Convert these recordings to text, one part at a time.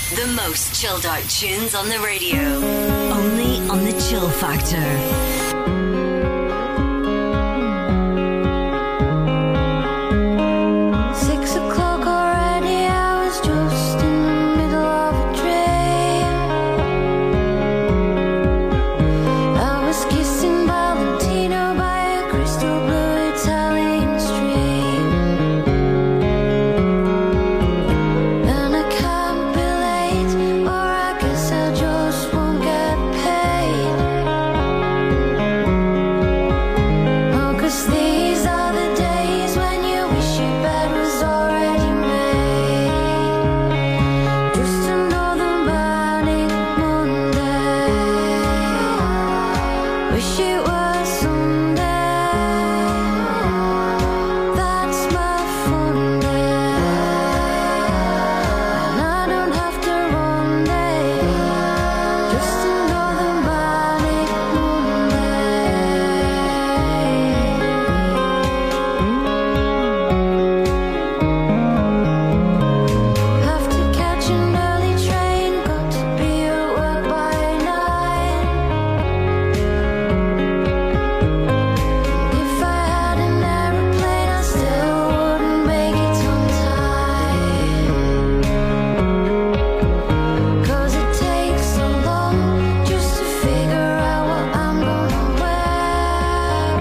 The most chilled out tunes on the radio. Only on the Chill Factor. 6 o'clock already, I was just in the middle of a dream. I was kissing Valentino by a crystal blue Italian stream. And I can't be late, or I guess I just won't get paid. Oh, 'cause these are the days when you wish your bed was already made. Just another manic Monday. Wish it was Sunday. That's my fun day. And I don't have to run day. Just another manic Monday. Have to catch an early train, got to be at work by 9. If I had an aeroplane, I still wouldn't make it on time. 'Cause it takes so long just to figure out what I'm gonna wear.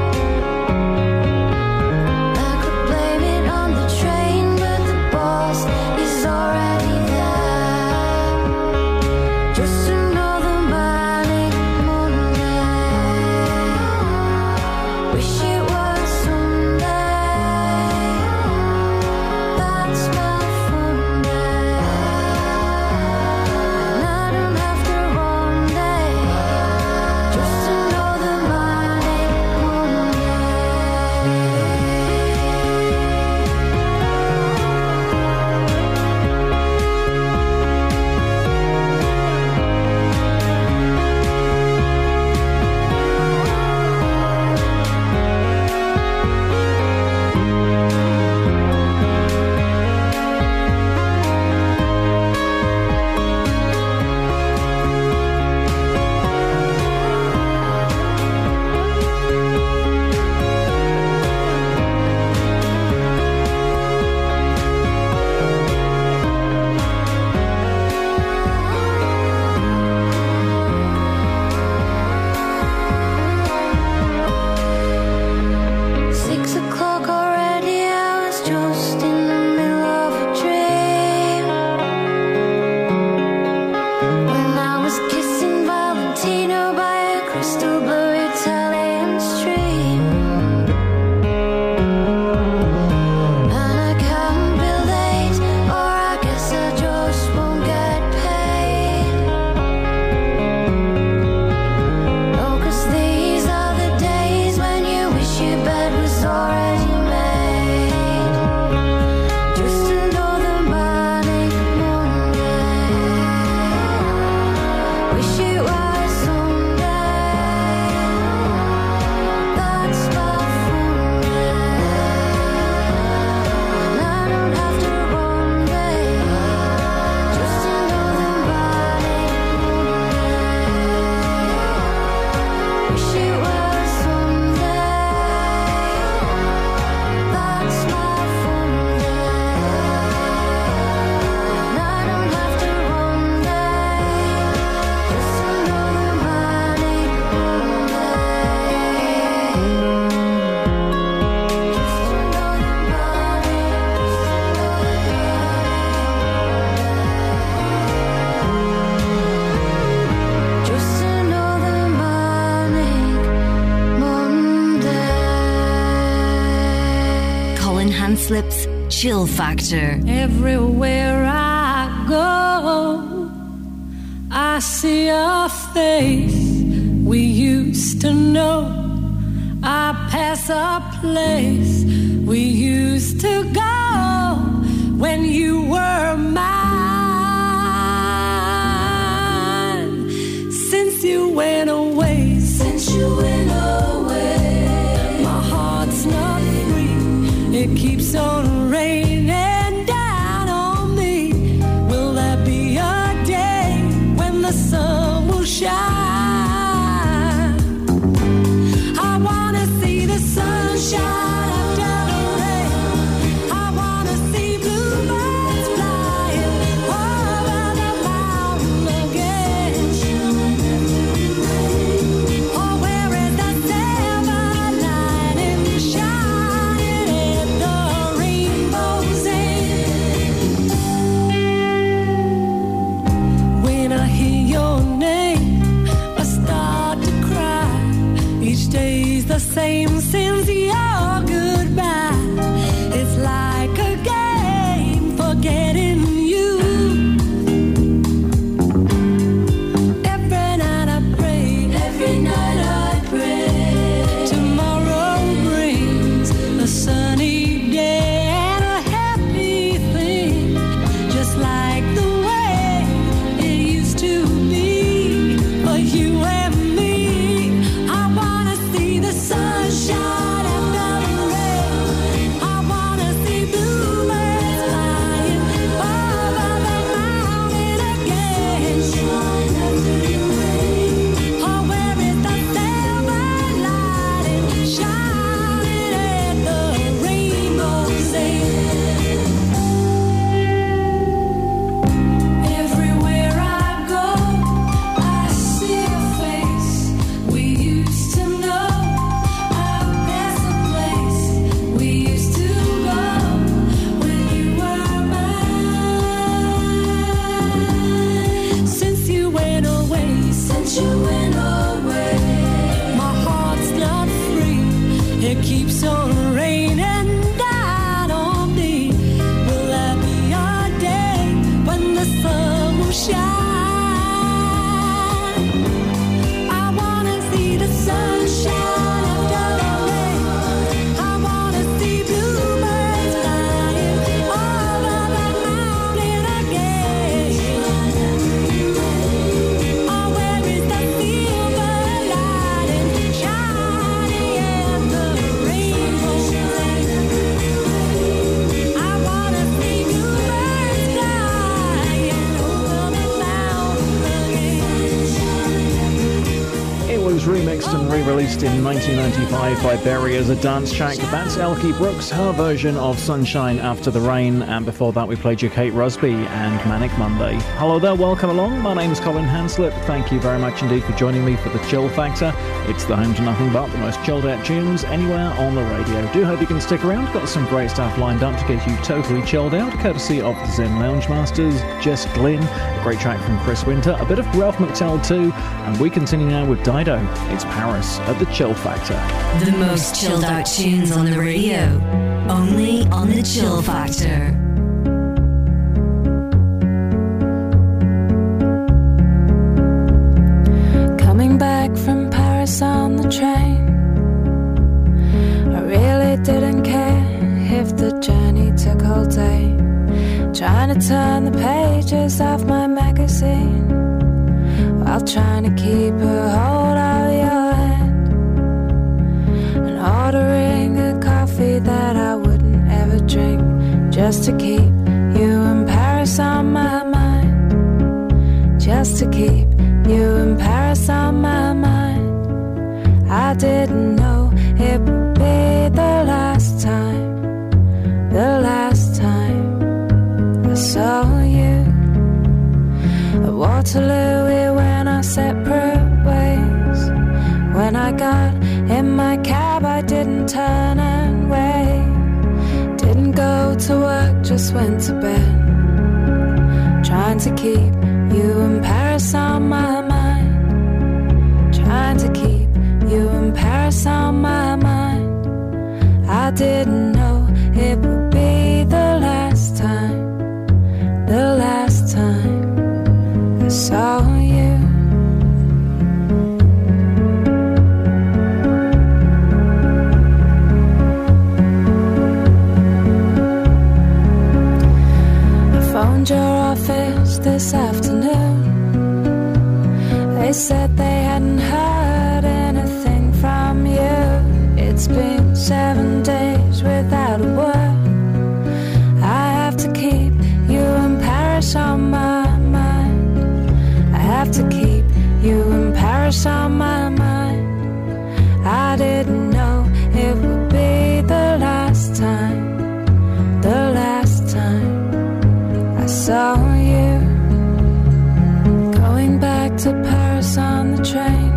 I could blame it on the train, but the boss is already there. Just another manic Monday. Wish it was Sunday. That's my fun day. And I don't have to run day. Just another manic Monday. Six o'clock already, I was just in the middle of a dream. When I was kissing Valentino by a crystal blue Italian stream. And I can't be late, or I guess I just won't get paid. Oh, 'cause these are the days when you wish your bed was already made. Just another manic Monday. Wish it was Sunday. That's my fun day. And I don't have to run day. Just another manic Monday. Wish it was Sunday. That's my fun day. And I don't have to run day. Just another manic Monday. Just another manic Monday. Colin Hanslip's Chill Factor. Everywhere I go, I see your face. We used to know. I pass a place we used to go when you were mine. Since you went away, my heart's not free. It keeps on raining down on me. Will that be a you went away. My heart's not free, it keeps on raining down on me. Will there be a day when the sun will shine? I wanna see the sunshine after the rain. I wanna see bluebirds flying over the mountain again. Oh, where is the silver lining shining in the rainbow? I wanna see bluebirds flying over the mountain again. It was remixed and re-released in 1995 by Berry as a dance track. That's Elkie Brooks, her version of Sunshine After the Rain, and before that we played you Kate Rusby and Manic Monday. Hello there, welcome along. My name's Colin Hanslip. Thank you very much indeed for joining me for the Chill Factor. It's the home to nothing but the most chilled out tunes anywhere on the radio. Do hope you can stick around. Got some great stuff lined up to get you totally chilled out, courtesy of the Zen Lounge Masters, Jess Glynn, a great track from Chris Winter, a bit of Ralph McTell too, and we continue now with Dido. It's Paris at the Chill Factor. The most chilled out tunes on the radio. Only on the Chill Factor. Coming back from Paris on the train, I really didn't care if the journey took all day. Trying to turn the pages of my magazine while trying to keep a hold of your hand, and ordering a coffee that I wouldn't ever drink, just to keep you in Paris on my mind, just to keep you in Paris on my mind. I didn't know it would be the last time, the last time I saw you. At Waterloo we went our separate ways. When I got in my cab I didn't turn and wait. Didn't go to work, just went to bed, trying to keep you in Paris on my mind, trying to keep you in Paris on my mind. I didn't know it would be the last time, the last time I saw you. I phoned your office this afternoon. They said they hadn't heard anything from you. It's been 7 days without a word. I have to keep you in Paris on my mind. I have to keep you in Paris on my mind. I didn't know it would be the last time, the last time I saw you. Going back to Paris on the train,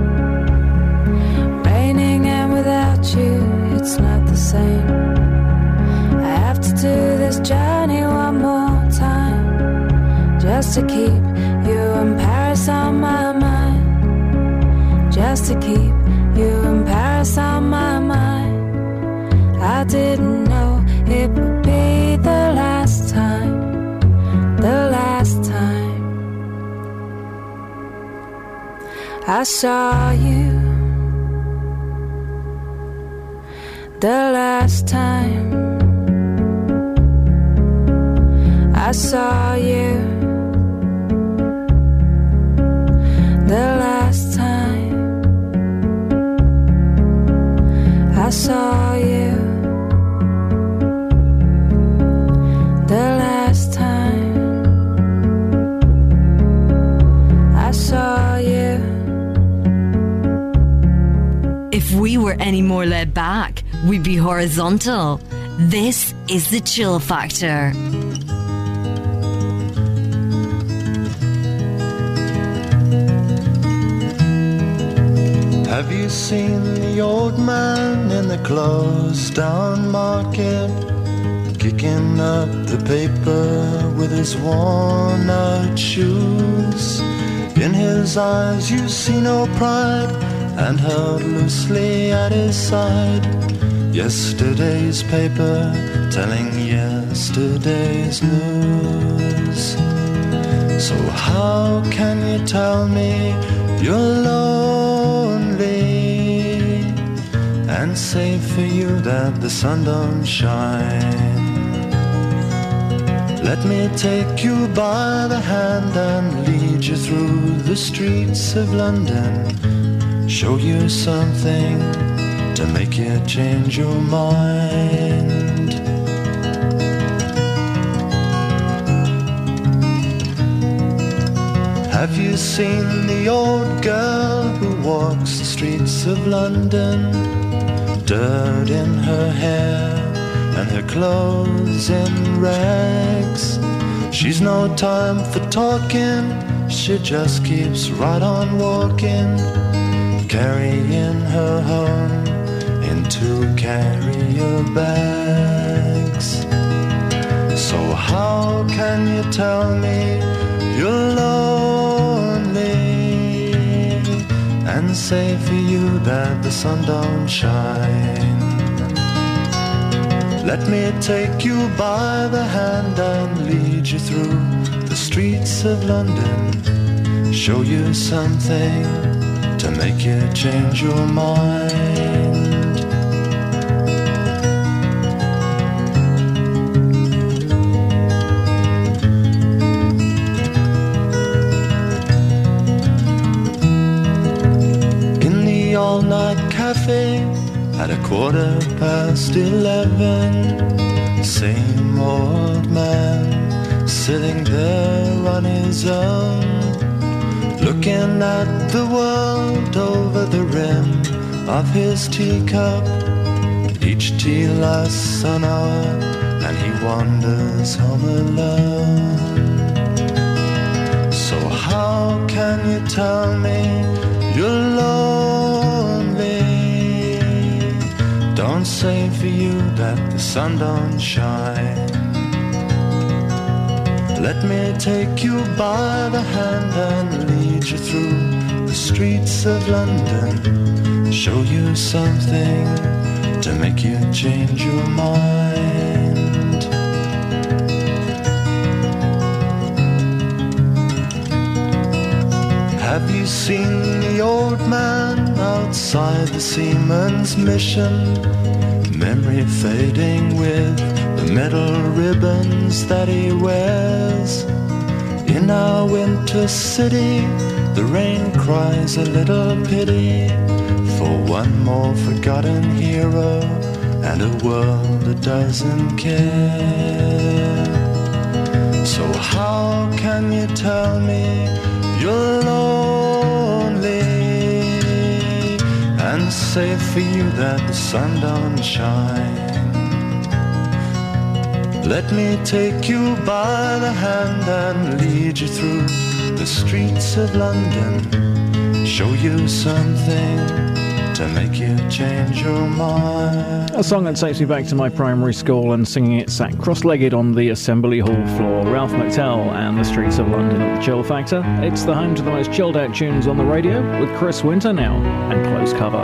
raining and without you it's not the same. I have to do this journey one more time, just to keep you in Paris on my mind, just to keep you in Paris on my mind. I didn't know it would be the last time, the last time I saw you, the last time I saw you, the last time I saw you, the last time I saw you. If we were any more laid back, we'd be horizontal. This is the Chill Factor. Have you seen the old man in the closed down market, kicking up the paper with his worn out shoes? In his his eyes you see no pride, and held loosely at his side yesterday's paper telling yesterday's news. So how can you tell me you're lonely and say for you that the sun don't shine? Let me take you by the hand and lead you through the streets of London, show you something to make you change your mind. Have you seen the old girl who walks the streets of London? Dirt in her hair and her clothes in rags. She's no time for talking, she just keeps right on walking, carrying her home in 2 carrier bags. So how can you tell me you're lonely and say for you that the sun don't shine? Let me take you by the hand and lead you through the streets of London, show you something to make you change your mind. In the all-night cafe at 11:15, same old man sitting there on his own, looking at the world over the rim of his teacup. Each tea lasts an hour and he wanders home alone. So how can you tell me you're lonely? Don't say for you that the sun don't shine. Let me take you by the hand and lead you through the streets of London, show you something to make you change your mind. Have you seen the old man outside the Seaman's Mission? Memory fading with the metal ribbons that he wears. In our winter city, the rain cries a little pity for one more forgotten hero and a world that doesn't care. So how can you tell me you're lonely and say for you that the sun don't shine? Let me take you by the hand and lead you through the streets of London, show you something to make you change your mind. A song that takes me back to my primary school, and singing it sat cross-legged on the Assembly Hall floor. Ralph McTell and the Streets of London at the Chill Factor. It's the home to the most chilled out tunes on the radio, with Chris Winter now and Close Cover.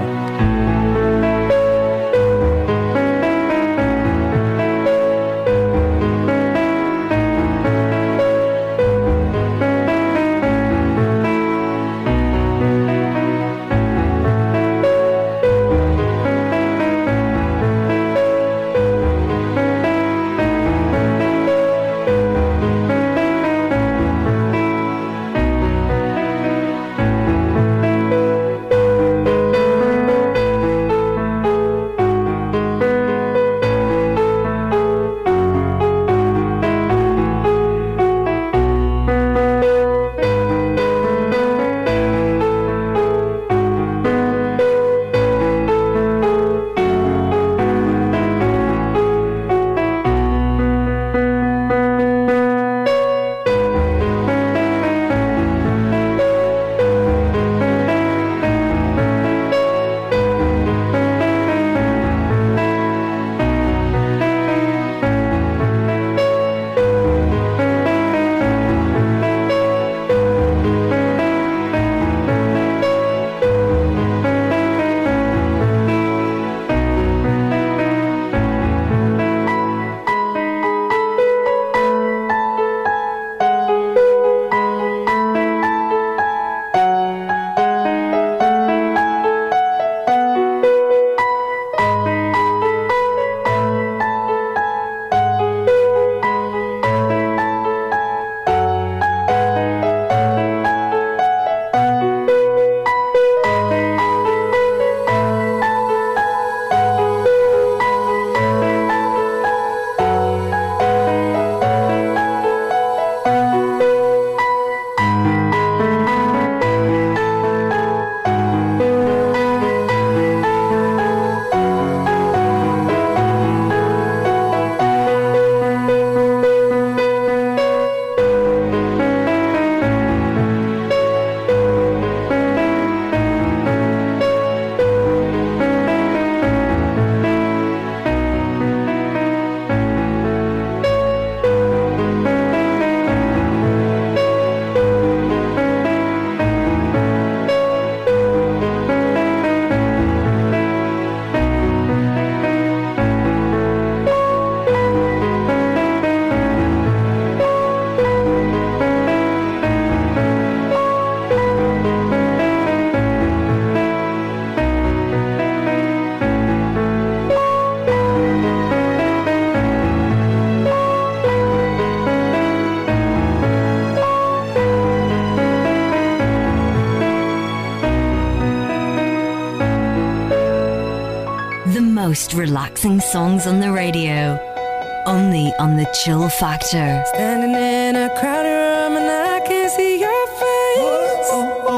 most relaxing songs on the radio. Only on The Chill Factor. Standing in a crowded room and I can't see your face.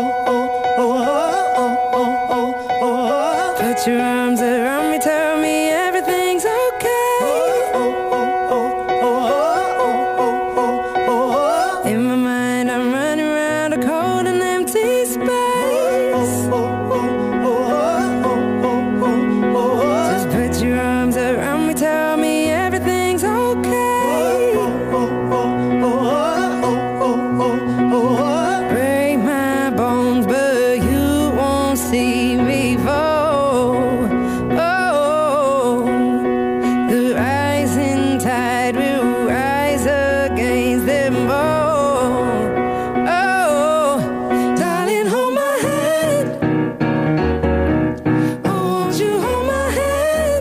Put your arms around me, tell me everything's okay. In my mind I'm running around a cold and empty space. Just put your arms around me, tell me everything's okay. Break my bones, but you won't see me fall. Oh, the rising tide will rise against them all. Oh, darling, hold my hand. Won't you hold my hand?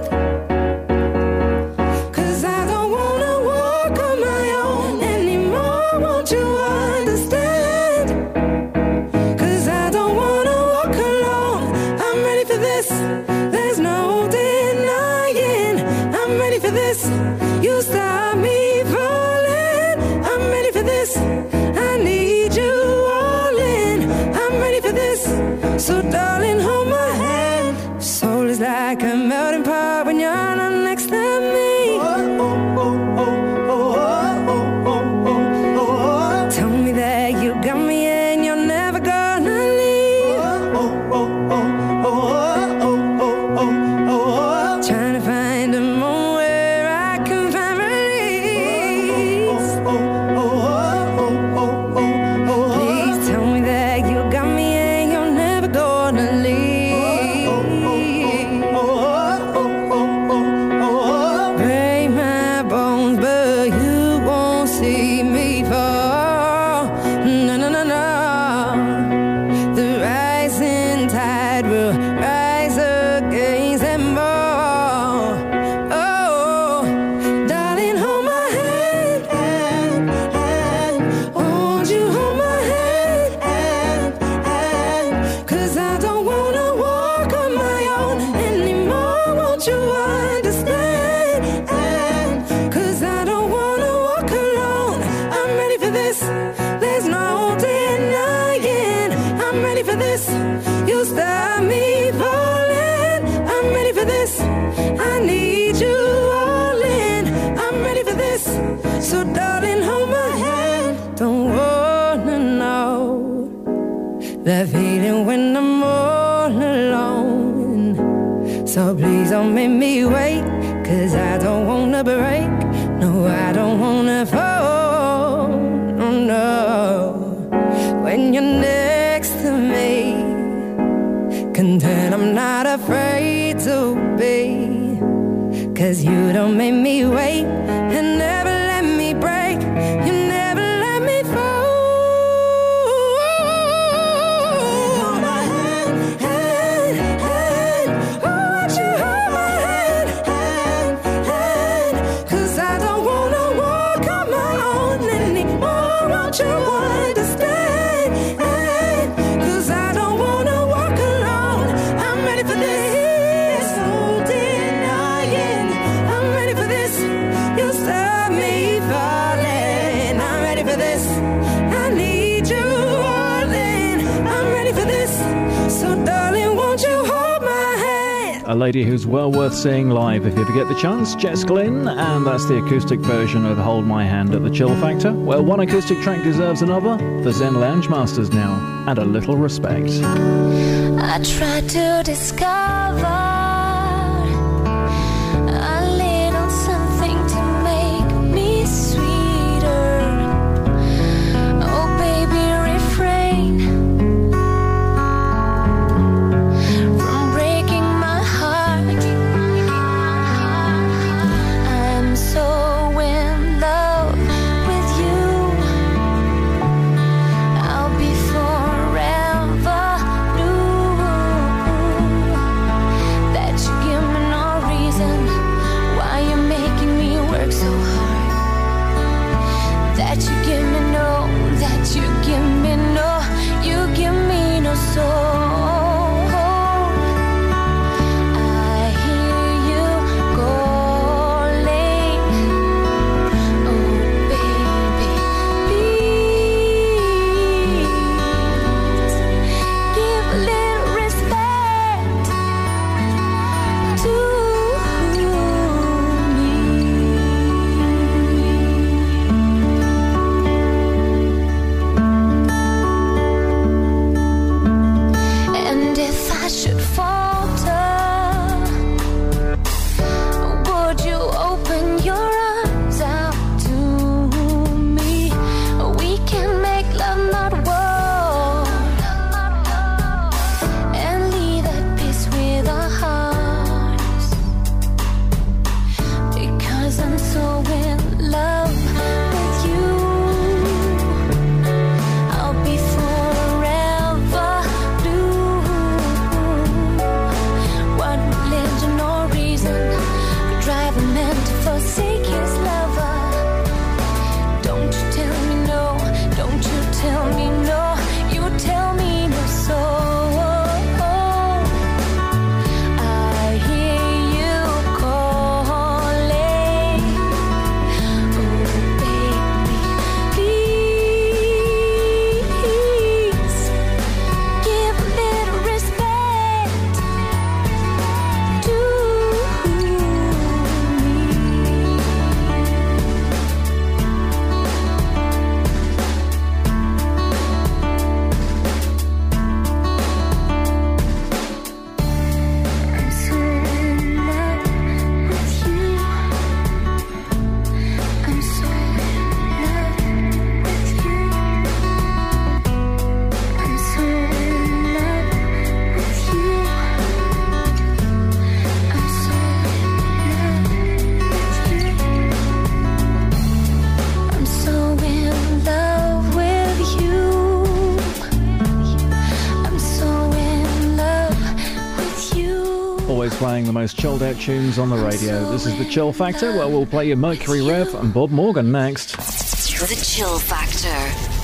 'Cause I don't wanna walk on my own anymore. Won't you understand? 'Cause I don't wanna walk alone. I'm ready for this. There's no denying. I'm ready for this. You stop me falling. I'm ready for this. I need you all in. I'm ready for this. So darling, hold my hand. Soul is like a melting pot when you're not next to me. Tell me that you got me and you're never gonna leave. Trying to find a moment where I can find release. Please tell me that you got me and you're never gonna leave. Break my bones, but you won't see me fall. No, no, no, no. The rising tide will rise against them all. Oh, darling, hold my hand. Won't you hold my hand? 'Cause I don't wanna walk on my own anymore. Won't you understand? 'Cause I don't wanna walk alone. I'm ready for this. There's no denying. I'm ready for this. You stop me falling. I'm ready for this. I need you all in. I'm ready for this. So darling, hold my hand. Don't wanna know that feeling when I'm all alone. So please don't make me wait, 'cause I don't wanna break. No, I don't wanna fall. Oh no. When you're next to me, content I'm not afraid to be. 'Cause you don't make me wait and never let me break. You never let me fall. Hold my hand, hand. Won't you hold my hand, 'Cause I don't wanna walk on my own anymore. Won't you understand? 'Cause I don't wanna walk alone. I'm ready for this. No denying. I'm ready for this. You stop me falling. I'm ready for this. I need you all in. I'm ready for this. So darling, won't you hold my hand? A lady who's well worth seeing live if you ever get the chance, Jess Glynn, and that's the acoustic version of Hold My Hand at the Chill Factor. Well, one acoustic track deserves another. The Zen Lounge Masters now, and a little respect. I try to discover a little something to make me sweeter. Oh baby, refrain from breaking my heart. I'm so in love with you. I'll be forever new. playing the most chilled out tunes on the radio. This is The Chill Factor, where we'll play you Mercury Rev and Bob Morgan next. The Chill Factor.